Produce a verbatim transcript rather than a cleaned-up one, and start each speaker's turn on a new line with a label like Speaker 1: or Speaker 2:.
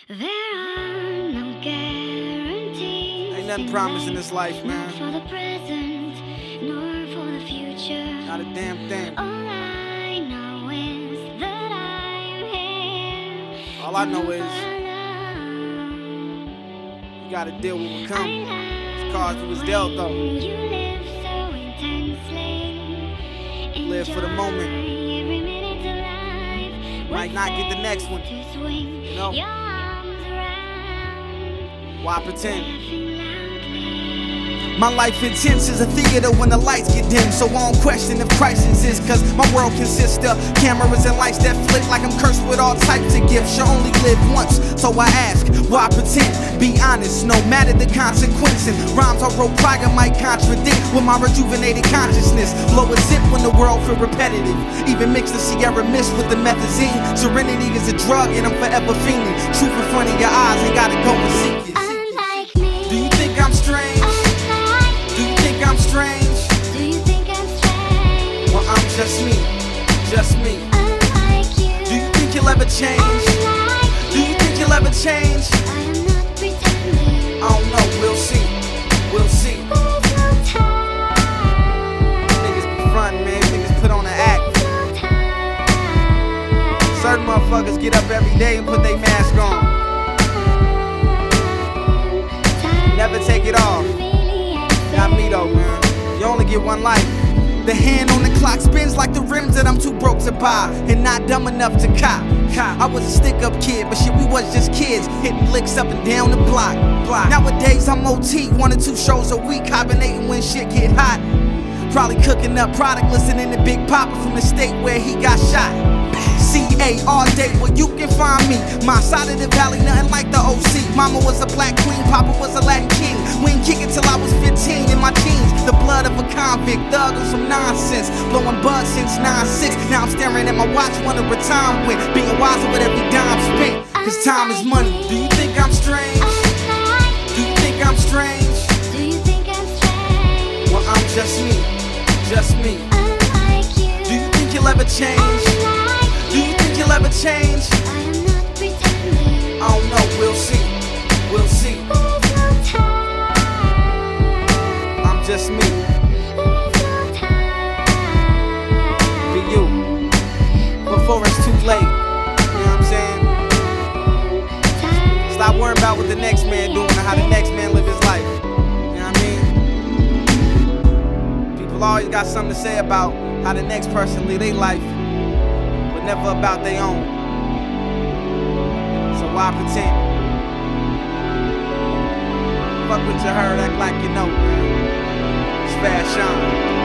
Speaker 1: There are no guarantees.
Speaker 2: Ain't nothing promised in this life, man.
Speaker 1: Not for the present, nor for the future.
Speaker 2: Not a damn thing.
Speaker 1: All I know is that I'm here.
Speaker 2: All I know is
Speaker 1: you
Speaker 2: you gotta deal with what comes. It's cards you was dealt, though.
Speaker 1: You live so intensely.
Speaker 2: Live for the moment.
Speaker 1: Every minute of life.
Speaker 2: Might not get the next one.
Speaker 1: To swing
Speaker 2: You know?
Speaker 1: your arms around.
Speaker 2: Why pretend?
Speaker 1: Laughing loudly.
Speaker 2: My life intense is a theater when the lights get dim. So I don't question if crisis is, cause my world consists of cameras and lights that flick like I'm cursed with all types of gifts. You only live once, so I ask, why pretend? Be honest, no matter the consequence. And rhymes I wrote prior might contradict with my rejuvenated consciousness. Blow a zip when the world feel repetitive. Even mix the Sierra Mist with the methazine. Serenity is a drug and I'm forever fiending. Truth in front of your eyes, ain't gotta go and seek it.
Speaker 1: Unlike me.
Speaker 2: Do you think I'm strange? Do you think I'm strange?
Speaker 1: Do you think I'm strange?
Speaker 2: Well, I'm just me, just me.
Speaker 1: Unlike you.
Speaker 2: Do you think you'll ever change?
Speaker 1: Unlike
Speaker 2: Do you think you'll ever change?
Speaker 1: I am not pretending.
Speaker 2: I don't know, we'll see, we'll see.
Speaker 1: There's no time.
Speaker 2: Niggas be frontin', man, niggas put on an act.
Speaker 1: There's no time.
Speaker 2: Certain motherfuckers get up every day and put their mask on.
Speaker 1: Time
Speaker 2: Never take it off.
Speaker 1: really
Speaker 2: Not me though, man. You only get one life. The hand on the clock spins like the rims that I'm too broke to buy and not dumb enough to cop. I was a stick-up kid, but shit, we was just kids hitting licks up and down the block. Nowadays I'm O T, one or two shows a week, hibernating when shit get hot. Probably cooking up product, listening to Big Papa from the state where he got shot. C A all day, where you can find me. My side of the valley, nothing like the O C. Mama was a black queen, Papa was a Latin king. We ain't kick it till I was fifteen in my jeans. The blood of a convict, thug on some nonsense. Blowing bud since nine six. Now I'm staring at my watch, wondering where time went. Being wiser with every dime spent, cause time is money. Do you think I'm strange? Do you think I'm strange?
Speaker 1: Do you think I'm strange?
Speaker 2: Well, I'm just me, just me.
Speaker 1: Unlike you.
Speaker 2: Do you think you'll ever change?
Speaker 1: Unlike
Speaker 2: Do you think you'll ever change?
Speaker 1: I am not pretending.
Speaker 2: I don't know, we'll see, we'll see.
Speaker 1: There's no time.
Speaker 2: I'm just me,
Speaker 1: There's no time.
Speaker 2: be you, before it's too late. You know what I'm saying?
Speaker 1: Time
Speaker 2: Stop worrying about what the next man doing or how the next man live his life. You know what I mean? People always got something to say about how the next person live their life, but never about their own. So why pretend? Fuck what you heard, act like you know, man. It's fashion.